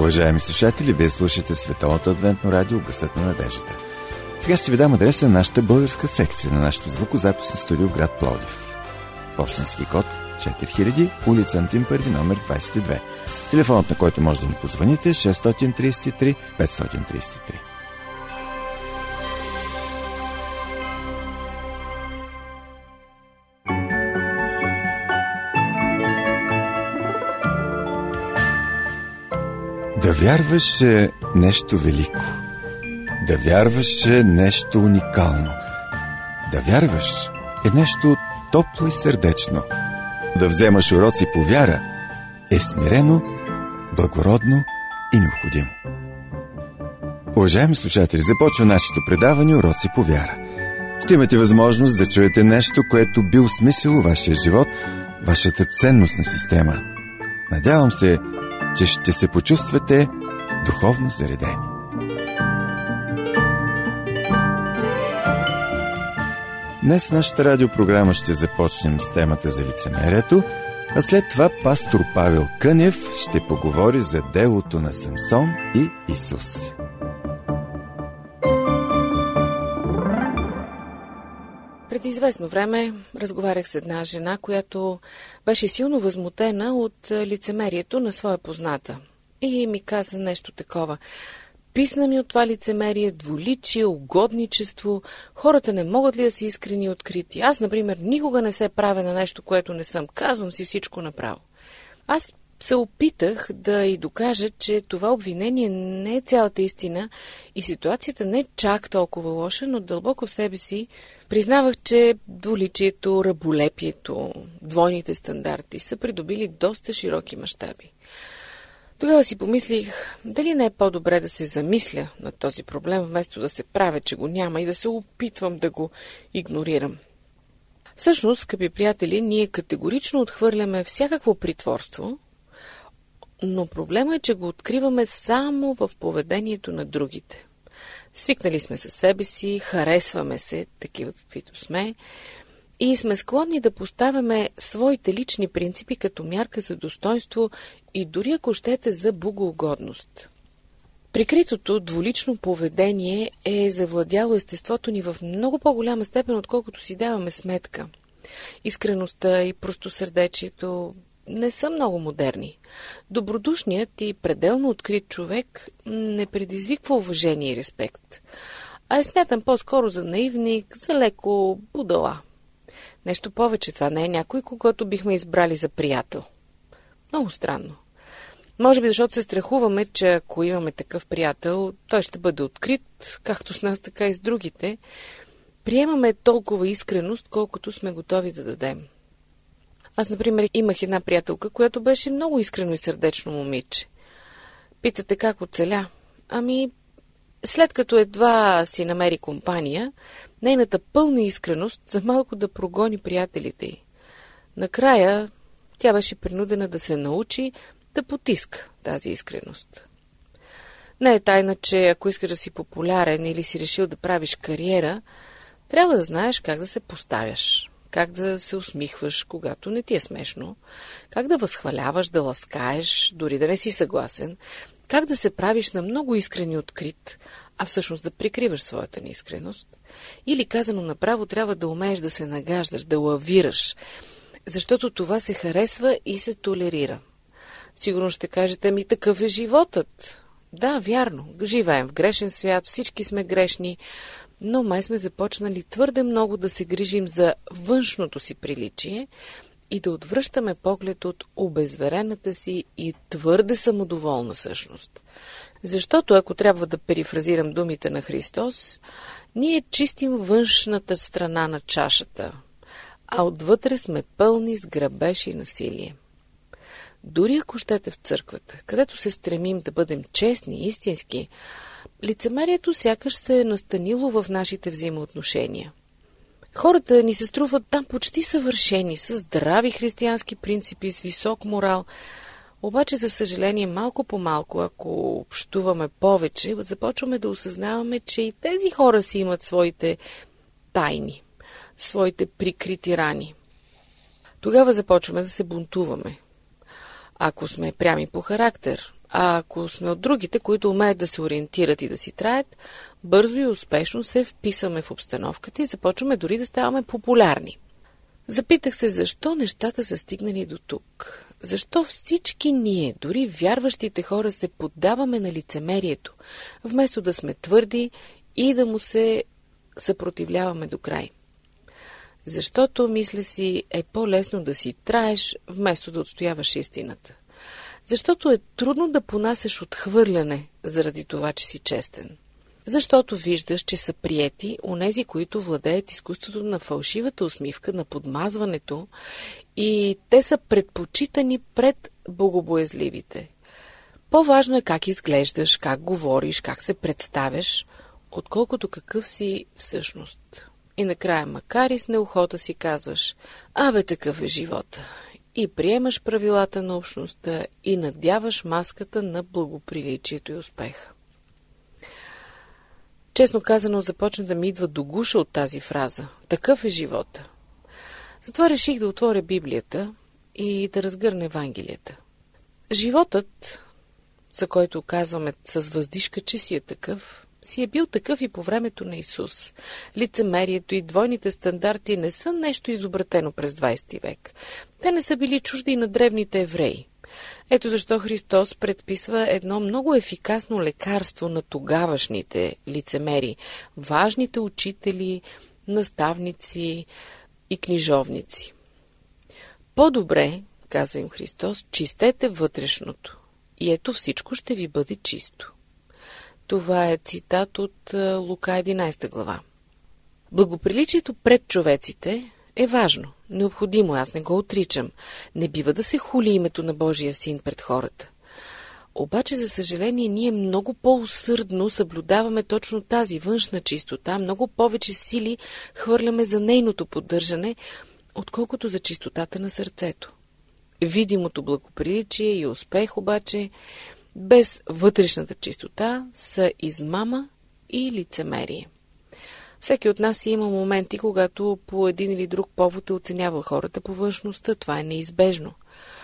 Уважаеми слушатели, вие слушате Световното адвентно радио Гласът на надеждата. Сега ще ви дам адреса на нашата българска секция, на нашото звукозаписно студио в град Пловдив. Пощенски код 4000, улица Антим Първи, номер 22. Телефонът, на който може да ни позвоните, е 633 533. Да вярваш е нещо велико. Да вярваш е нещо уникално. Да вярваш е нещо топло и сърдечно. Да вземаш уроци по вяра е смирено, благородно и необходимо. Уважаеми слушатели, започва нашето предаване Уроци по вяра. Ще имате възможност да чуете нещо, което би осмислило вашия живот, вашата ценностна система. Надявам се, че ще се почувствате духовно заредени. Днес нашата радиопрограма ще започнем с темата за лицемерието, а след това пастор Павел Кънев ще поговори за делото на Самсон и Исус. Преди известно време разговарях с една жена, която беше силно възмутена от лицемерието на своя позната. И ми каза нещо такова. Писна ми от това лицемерие, двуличие, угодничество. Хората не могат ли да са искрени и открити? Аз, например, никога не се правя на нещо, което не съм. Казвам си всичко направо. Аз се опитах да й докажа, че това обвинение не е цялата истина и ситуацията не е чак толкова лоша, но дълбоко в себе си признавах, че двуличието, раболепието, двойните стандарти са придобили доста широки мащаби. Тогава си помислих, дали не е по-добре да се замисля на този проблем, вместо да се правя, че го няма и да се опитвам да го игнорирам. Всъщност, скъпи приятели, ние категорично отхвърляме всякакво притворство, но проблема е, че го откриваме само в поведението на другите. Свикнали сме със себе си, харесваме се, такива каквито сме, и сме склонни да поставяме своите лични принципи като мярка за достоинство и дори ако щете за богоугодност. Прикритото двулично поведение е завладяло естеството ни в много по-голяма степен, отколкото си даваме сметка. Искреността и простосърдечието не са много модерни. Добродушният и пределно открит човек не предизвиква уважение и респект, а е смятан по-скоро за наивник, за леко будала. Нещо повече, това не е някой, когото бихме избрали за приятел. Много странно. Може би защото се страхуваме, че ако имаме такъв приятел, той ще бъде открит, както с нас, така и с другите. Приемаме толкова искреност, колкото сме готови да дадем. Аз, например, имах една приятелка, която беше много искрено и сърдечно момиче. Питате как оцеля? След като едва си намери компания, нейната пълна искреност за малко да прогони приятелите й. Накрая тя беше принудена да се научи да потиска тази искреност. Не е тайна, че ако искаш да си популярен или си решил да правиш кариера, трябва да знаеш как да се поставяш, как да се усмихваш, когато не ти е смешно, как да възхваляваш, да ласкаеш, дори да не си съгласен, как да се правиш на много искрен и открит, а всъщност да прикриваш своята неискреност. Или казано направо, трябва да умееш да се нагаждаш, да лавираш, защото това се харесва и се толерира. Сигурно ще кажете, такъв е животът. Да, вярно, живеем в грешен свят, всички сме грешни, но май сме започнали твърде много да се грижим за външното си приличие и да отвръщаме поглед от обезверената си и твърде самодоволна същност. Защото, ако трябва да перифразирам думите на Христос, ние чистим външната страна на чашата, а отвътре сме пълни с грабеж и насилие. Дори ако щете в църквата, където се стремим да бъдем честни, истински, лицемерието сякаш се е настанило в нашите взаимоотношения. Хората ни се струват там почти съвършени, с здрави християнски принципи, с висок морал. Обаче, за съжаление, малко по малко, ако общуваме повече, започваме да осъзнаваме, че и тези хора си имат своите тайни, своите прикрити рани. Тогава започваме да се бунтуваме. Ако сме прями по характер, А ако сме от другите, които умеят да се ориентират и да си траят, бързо и успешно се вписваме в обстановката и започваме дори да ставаме популярни. Запитах се, защо нещата са стигнали до тук? Защо всички ние, дори вярващите хора, се поддаваме на лицемерието, вместо да сме твърди и да му се съпротивляваме до край? Защото, мисля си, е по-лесно да си траеш, вместо да отстояваш истината. Защото е трудно да понасеш отхвърляне заради това, че си честен. Защото виждаш, че са приети онези, които владеят изкуството на фалшивата усмивка, на подмазването, и те са предпочитани пред богобоязливите. По-важно е как изглеждаш, как говориш, как се представяш, отколкото какъв си всъщност. И накрая, макар и с неохота, си казваш: абе, такъв е живота. И приемаш правилата на общността и надяваш маската на благоприличието и успеха. Честно казано, започна да ми идва до гуша от тази фраза. Такъв е живота. Затова реших да отворя Библията и да разгърна Евангелията. Животът, за който казваме с въздишка, че си е такъв, си е бил такъв и по времето на Исус. Лицемерието и двойните стандарти не са нещо изобретено през 20 век. Те не са били чужди и на древните евреи. Ето защо Христос предписва едно много ефикасно лекарство на тогавашните лицемери, важните учители, наставници и книжовници. По-добре, казва им Христос, чистете вътрешното и ето всичко ще ви бъде чисто. Това е цитат от Лука 11 глава. Благоприличието пред човеците е важно, необходимо, аз не го отричам. Не бива да се хули името на Божия син пред хората. Обаче, за съжаление, ние много по-усърдно съблюдаваме точно тази външна чистота, много повече сили хвърляме за нейното поддържане, отколкото за чистотата на сърцето. Видимото благоприличие и успех обаче без вътрешната чистота са измама и лицемерие. Всеки от нас има моменти, когато по един или друг повод е оценявал хората по външността. Това е неизбежно.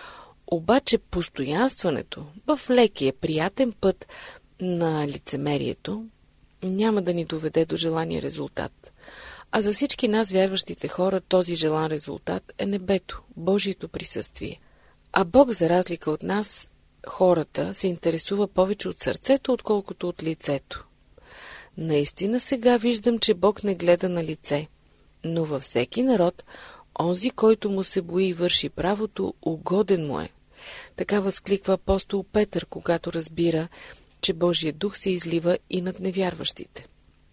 Обаче постоянстването в лекия, приятен път на лицемерието няма да ни доведе до желания резултат. А за всички нас, вярващите хора, този желан резултат е небето, Божието присъствие. А Бог, за разлика от нас, хората, се интересува повече от сърцето, отколкото от лицето. Наистина сега виждам, че Бог не гледа на лице, но във всеки народ, онзи, който му се бои и върши правото, угоден му е. Така възкликва апостол Петър, когато разбира, че Божия дух се излива и над невярващите.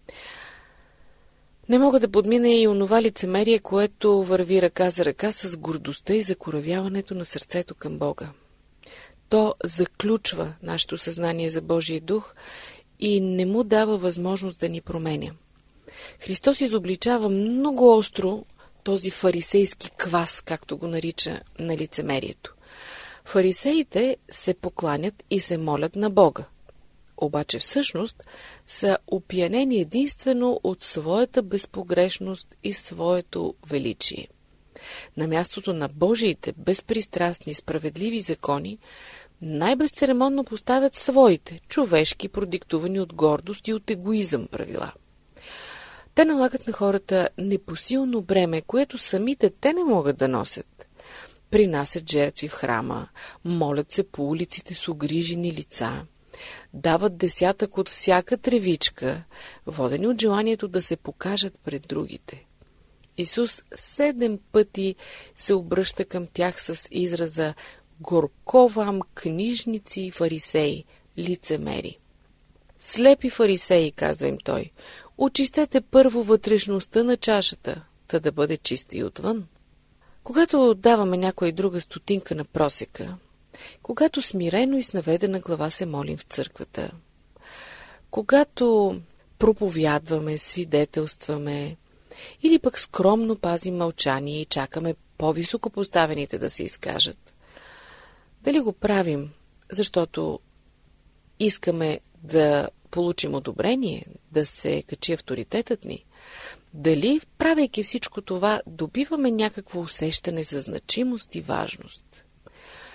Не мога да подмина и онова лицемерие, което върви ръка за ръка с гордостта и закоравяването на сърцето към Бога. То заключва нашето съзнание за Божия дух и не му дава възможност да ни променя. Христос изобличава много остро този фарисейски квас, както го нарича, на лицемерието. Фарисеите се покланят и се молят на Бога, обаче всъщност са опиянени единствено от своята безпогрешност и своето величие. На мястото на Божиите безпристрастни, справедливи закони най-безцеремонно поставят своите, човешки, продиктувани от гордост и от егоизъм правила. Те налагат на хората непосилно бреме, което самите те не могат да носят. Принасят жертви в храма, молят се по улиците с угрижени лица, дават десятък от всяка тревичка, водени от желанието да се покажат пред другите. Исус 7 пъти се обръща към тях с израза „Горко вам, книжници и фарисеи, лицемери“. Слепи фарисеи, казва им той, очистете първо вътрешността на чашата, та да бъде чиста и отвън. Когато даваме някоя друга стотинка на просека, когато смирено и с наведена глава се молим в църквата, когато проповядваме, свидетелстваме или пък скромно пазим мълчание и чакаме по-високо поставените да се изкажат, дали го правим, защото искаме да получим одобрение, да се качи авторитетът ни? Дали, правейки всичко това, добиваме някакво усещане за значимост и важност?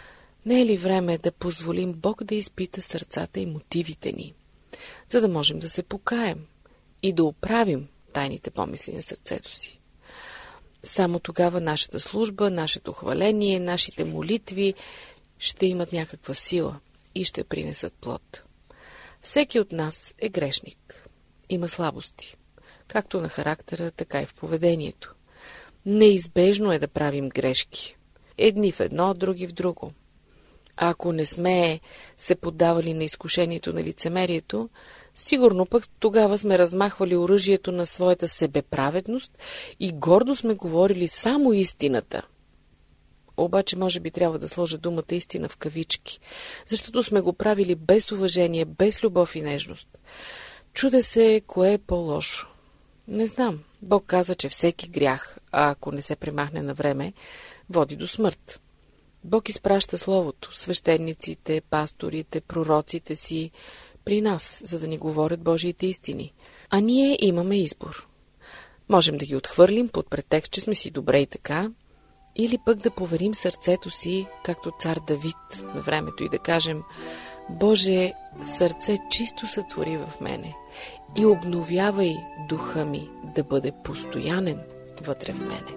Не е ли време да позволим Бог да изпита сърцата и мотивите ни, за да можем да се покаем и да оправим тайните помисли на сърцето си? Само тогава нашата служба, нашето хваление, нашите молитви ще имат някаква сила и ще принесат плод. Всеки от нас е грешник. Има слабости, както на характера, така и в поведението. Неизбежно е да правим грешки. Едни в едно, други в друго. А ако не сме се поддавали на изкушението на лицемерието, сигурно пък тогава сме размахвали оръжието на своята себеправедност и гордо сме говорили само истината. Обаче може би трябва да сложа думата истина в кавички, защото сме го правили без уважение, без любов и нежност. Чудя се, кое е по-лошо. Не знам. Бог каза, че всеки грях, а ако не се премахне на време, води до смърт. Бог изпраща Словото, свещениците, пасторите, пророците си при нас, за да ни говорят Божиите истини. А ние имаме избор. Можем да ги отхвърлим под претекст, че сме си добре и така, или пък да поверим сърцето си, както цар Давид на времето, и да кажем: Боже, сърце чисто сътвори в мене и обновявай духа ми да бъде постоянен вътре в мене.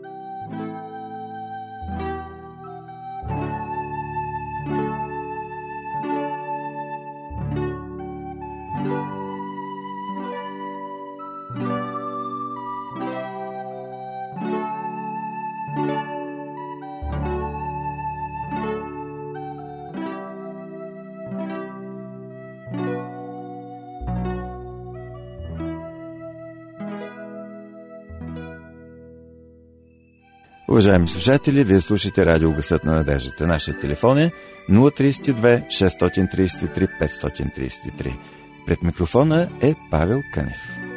Уважаеми слушатели, вие слушате Радио Гласът на надеждата. Нашият телефон е 032 633 533. Пред микрофона е Павел Кънев.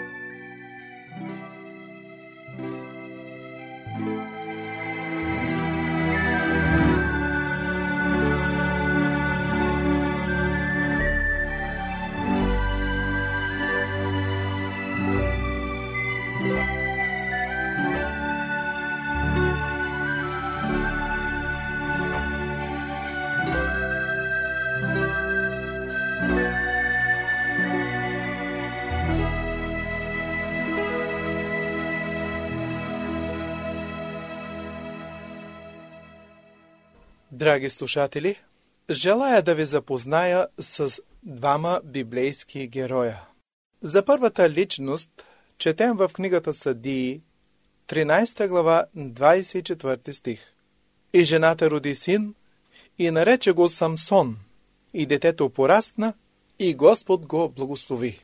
Драги слушатели, желая да ви запозная с двама библейски героя. За първата личност четем в книгата Съдии, 13 глава, 24 стих. И жената роди син, и нарече го Самсон, и детето порасна, и Господ го благослови.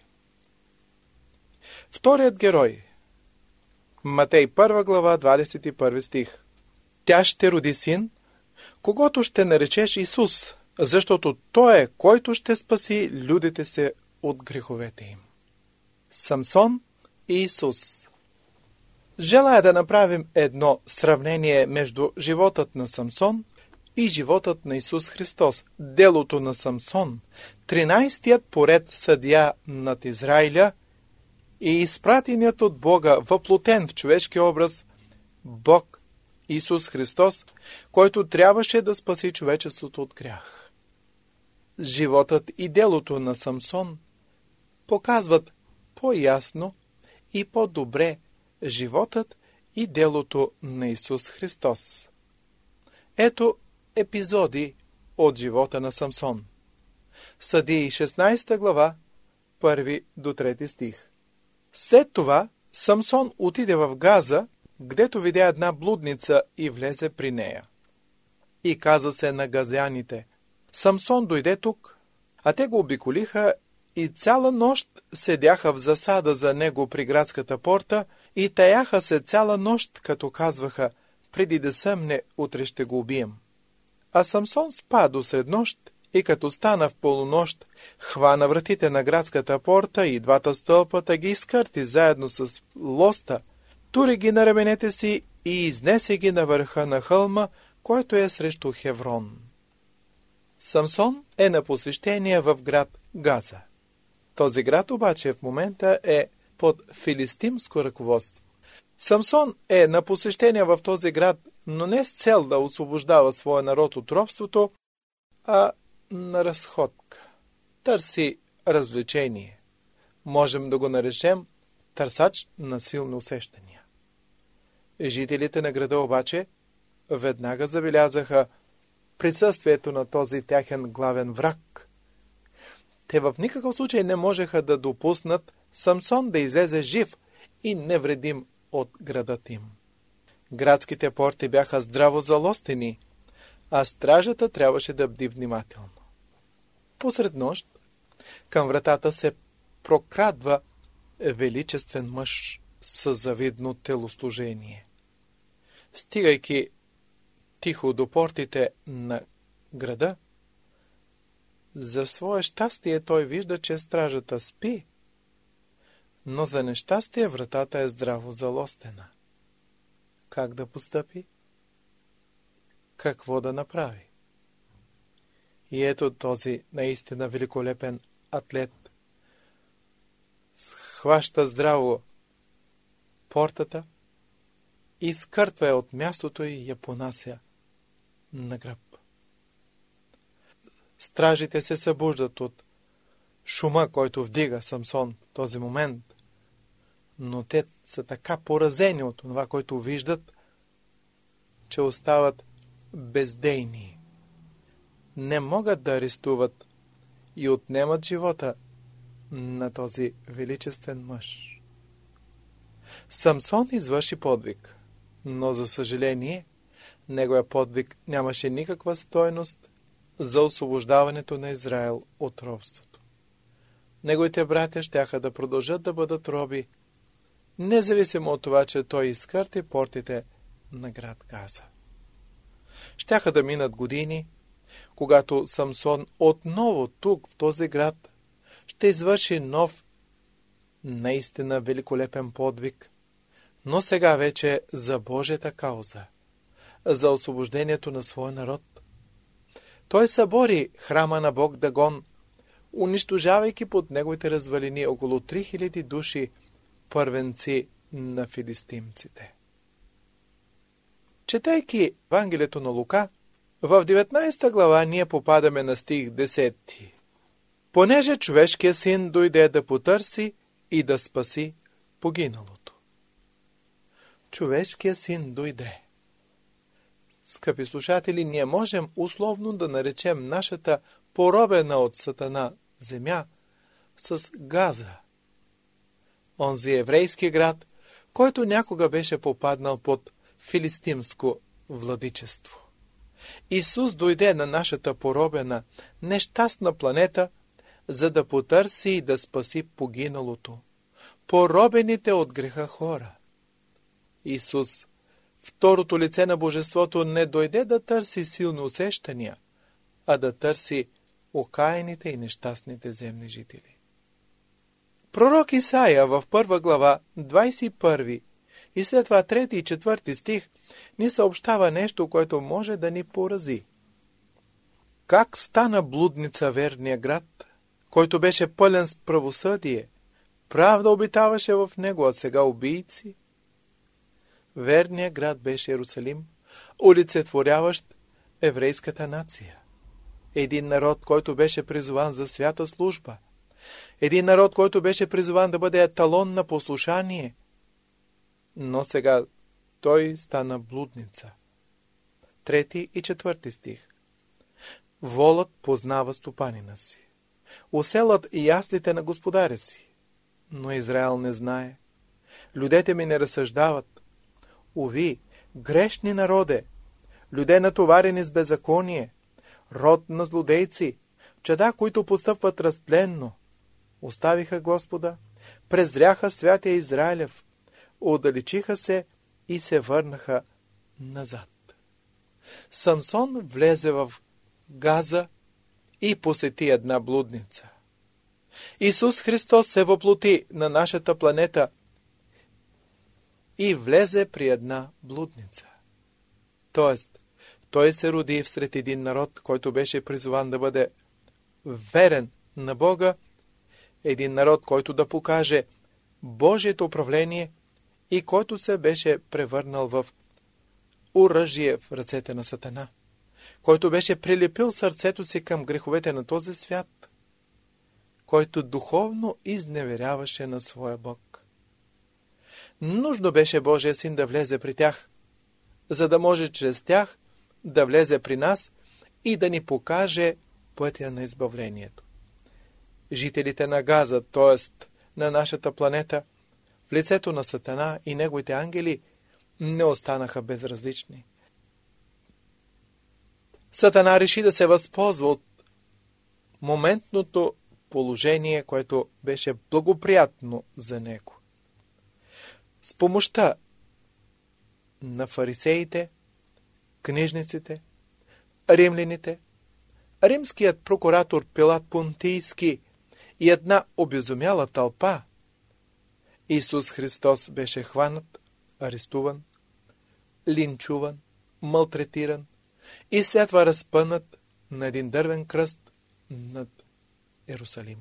Вторият герой, Матей 1 глава, 21 стих. Тя ще роди син, когото ще наречеш Исус, защото Той е, който ще спаси людите се от греховете им. Самсон и Исус. Желая да направим едно сравнение между животът на Самсон и животът на Исус Христос. Делото на Самсон, 13-тият поред съдия над Израиля и изпратеният от Бога, въплотен в човешки образ, Бог Исус Христос, който трябваше да спаси човечеството от грях. Животът и делото на Самсон показват по-ясно и по-добре животът и делото на Исус Христос. Ето епизоди от живота на Самсон. Съдии 16 глава, 1 до 3 стих. След това Самсон отиде в Газа, гдето видя една блудница и влезе при нея. И каза се на газяните: Самсон дойде тук, а те го обиколиха и цяла нощ седяха в засада за него при градската порта и таяха се цяла нощ, като казваха: преди да съмне, утре ще го убием. А Самсон спа до среднощ и като стана в полунощ, хвана вратите на градската порта и двата стълпата ги изкърти заедно с лоста, тури ги на раменете си и изнесе ги на върха на хълма, който е срещу Хеврон. Самсон е на посещение в град Газа. Този град обаче в момента е под филистимско ръководство. Самсон е на посещение в този град, но не с цел да освобождава своя народ от робството, а на разходка. Търси развлечение. Можем да го наречем търсач на силни усещания. Жителите на града обаче веднага забелязаха присъствието на този тяхен главен враг. Те в никакъв случай не можеха да допуснат Самсон да излезе жив и невредим от градът им. Градските порти бяха здраво залостени, а стражата трябваше да бди внимателно. Посред нощ към вратата се прокрадва величествен мъж с завидно телосложение. Стигайки тихо до портите на града, за свое щастие той вижда, че стражата спи, но за нещастие вратата е здраво залостена. Как да постъпи? Какво да направи? И ето този наистина великолепен атлет хваща здраво портата, изкъртва я от мястото и я понася на гръб. Стражите се събуждат от шума, който вдига Самсон в този момент, но те са така поразени от това, което виждат, че остават бездейни. Не могат да арестуват и отнемат живота на този величествен мъж. Самсон извърши подвиг, но за съжаление, неговия подвиг нямаше никаква стойност за освобождаването на Израел от робството. Неговите братя щяха да продължат да бъдат роби, независимо от това, че той изкърти портите на град Газа. Щяха да минат години, когато Самсон отново тук, в този град, ще извърши нов, наистина великолепен подвиг, но сега вече за Божията кауза, за освобождението на своя народ. Той събори храма на Бог Дагон, унищожавайки под неговите развалини около 3000 души първенци на филистимците. Четейки Евангелието на Лука, в 19 глава ние попадаме на стих 10. Понеже човешкият син дойде да потърси и да спаси погиналото. Човешкият син дойде. Скъпи слушатели, ние можем условно да наречем нашата поробена от Сатана земя с Газа. Онзи еврейски град, който някога беше попаднал под филистимско владичество. Исус дойде на нашата поробена, нещастна планета, за да потърси и да спаси погиналото, поробените от греха хора. Исус, второто лице на Божеството, не дойде да търси силни усещания, а да търси окаяните и нещастните земни жители. Пророк Исаия в 1 глава, 21 и след това 3 и 4 стих ни съобщава нещо, което може да ни порази. Как стана блудница верния град, който беше пълен с правосъдие, правда обитаваше в него, а сега убийци? Верният град беше Иерусалим, олицетворяващ еврейската нация. Един народ, който беше призован за свята служба. Един народ, който беше призован да бъде еталон на послушание. Но сега той стана блудница. 3 и 4 стих. Волът познава стопанина си. Оселът и яслите на господаря си. Но Израел не знае. Людете ми не разсъждават. Уви, грешни народе, люде натоварени с беззаконие, род на злодейци, чада, които постъпват разтленно, оставиха Господа, презряха святия Израилев, отдалечиха се и се върнаха назад. Самсон влезе в Газа и посети една блудница. Исус Христос се въплоти на нашата планета и влезе при една блудница. Тоест, той се роди всред един народ, който беше призван да бъде верен на Бога, един народ, който да покаже Божието управление и който се беше превърнал в оръжие в ръцете на Сатана. който беше прилепил сърцето си към греховете на този свят, който духовно изневеряваше на своя Бог. Нужно беше Божия син да влезе при тях, за да може чрез тях да влезе при нас и да ни покаже пътя на избавлението. Жителите на Газа, т.е. на нашата планета, в лицето на Сатана и неговите ангели, не останаха безразлични. Сатана реши да се възползва от моментното положение, което беше благоприятно за него. С помощта на фарисеите, книжниците, римляните, римският прокуратор Пилат Понтийски и една обезумяла тълпа, Исус Христос беше хванат, арестуван, линчуван, малтретиран и след това разпънат на един дървен кръст над Иерусалим.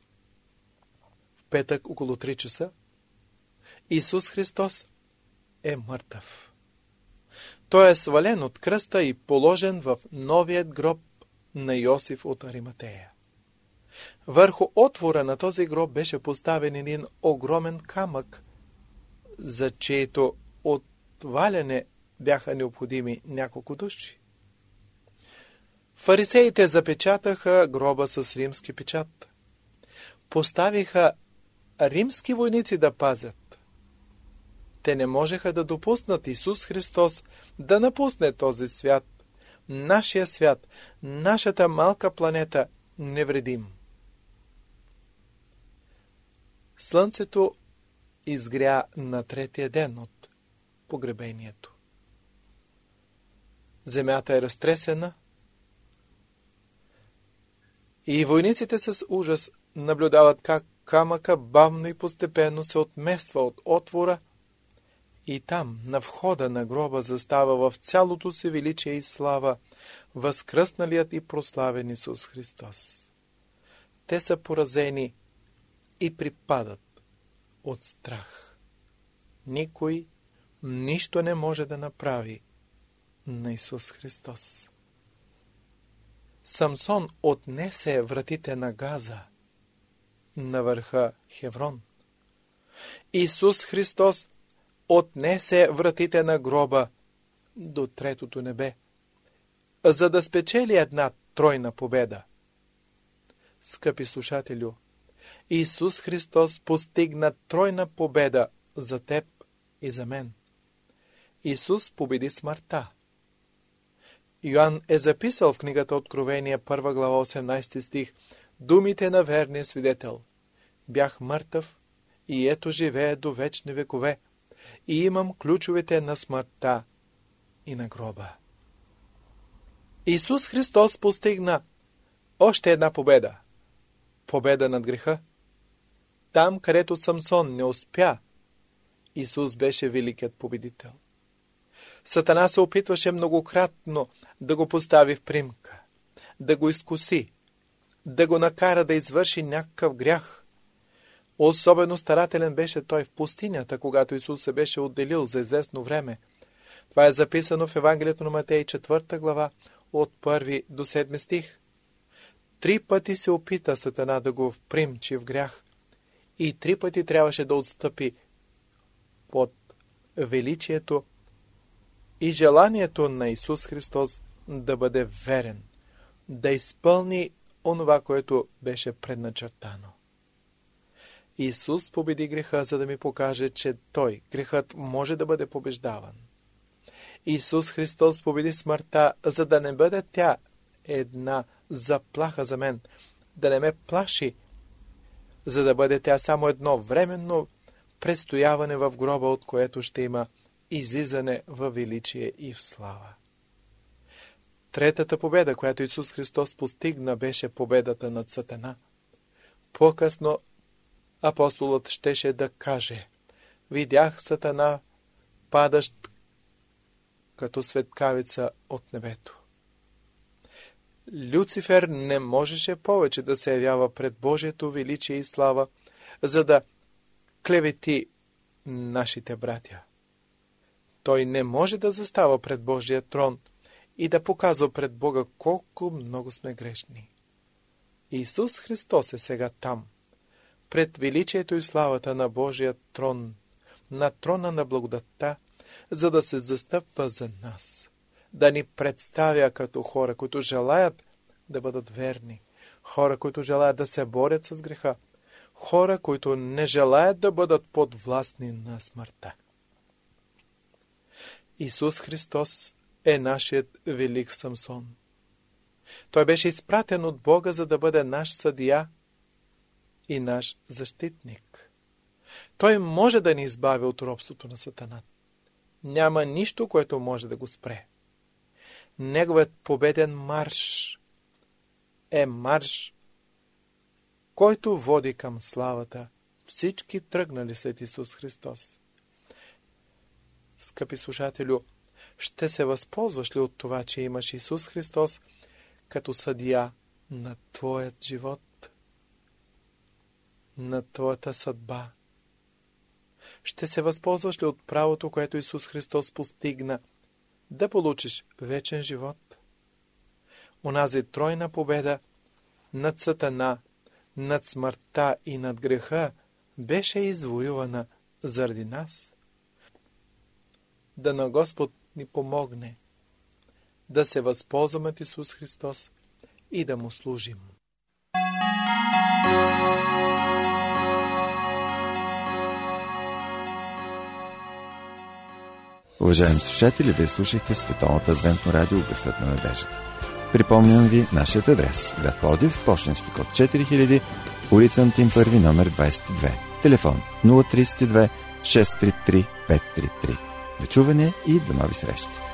В петък около 3 часа Исус Христос е мъртъв. Той е свален от кръста и положен в новият гроб на Йосиф от Ариматея. Върху отвора на този гроб беше поставен един огромен камък, за чието отваляне бяха необходими няколко души. Фарисеите запечатаха гроба с римски печат. Поставиха римски войници да пазят. Те не можеха да допуснат Исус Христос да напусне този свят, нашия свят, нашата малка планета, невредим. Слънцето изгря на 3-тия ден от погребението. Земята е разтресена и войниците с ужас наблюдават как камъка бавно и постепенно се отмества от отвора и там, на входа на гроба, застава в цялото си величие и слава възкръсналият и прославен Исус Христос. Те са поразени и припадат от страх. Никой нищо не може да направи на Исус Христос. Самсон отнесе вратите на Газа на върха Хеврон. Исус Христос отнесе вратите на гроба до 3-то небе, за да спечели една тройна победа. Скъпи слушателю, Исус Христос постигна тройна победа за теб и за мен. Исус победи смъртта. Йоан е записал в книгата Откровение, 1 глава, 18 стих, думите на верния свидетел: бях мъртъв и ето живея до вечни векове и имам ключовете на смъртта и на гроба. Исус Христос постигна още една победа. Победа над греха. Там, където Самсон не успя, Исус беше великият победител. Сатана се опитваше многократно да го постави в примка, да го изкуси, да го накара да извърши някакъв грях. Особено старателен беше той в пустинята, когато Исус се беше отделил за известно време. Това е записано в Евангелието на Матей, 4 глава, от 1 до 7 стих. 3 пъти се опита Сатана да го впримчи в грях и 3 пъти трябваше да отстъпи под величието и желанието на Исус Христос да бъде верен, да изпълни онова, което беше предначертано. Исус победи греха, за да ми покаже, че той, грехът, може да бъде побеждаван. Исус Христос победи смъртта, за да не бъде тя една заплаха за мен, да не ме плаши, за да бъде тя само едно временно престояване в гроба, от което ще има излизане във величие и в слава. Третата победа, която Исус Христос постигна, беше победата над Сатана. По-късно апостолът щеше да каже: видях Сатана падащ като светкавица от небето. Люцифер не можеше повече да се явява пред Божието величие и слава, за да клевети нашите братя. Той не може да застава пред Божия трон и да показва пред Бога колко много сме грешни. Исус Христос е сега там, пред величието и славата на Божия трон, на трона на благодатта, за да се застъпва за нас, да ни представя като хора, които желаят да бъдат верни, хора, които желаят да се борят с греха, хора, които не желаят да бъдат подвластни на смъртта. Исус Христос е нашият велик Самсон. Той беше изпратен от Бога, за да бъде наш съдия и наш защитник. Той може да ни избави от робството на Сатана. Няма нищо, което може да го спре. Неговият победен марш е марш, който води към славата. Всички тръгнали след Исус Христос. Скъпи слушателю, ще се възползваш ли от това, че имаш Исус Христос като съдия на твоят живот, на твоята съдба? Ще се възползваш ли от правото, което Исус Христос постигна, да получиш вечен живот? Онази тройна победа над Сатана, над смъртта и над греха беше извоювана заради нас. Да на Господ ни помогне да се възползваме от Исус Христос и да му служим. Уважаеми слушатели, вие слушахте Световното адвентно радио Гласът на надеждата. Припомням ви нашият адрес: град Пловдив, пощенски код 4000, улица Антим I, номер 22. Телефон 032 633 533. До чуване и до нови срещи!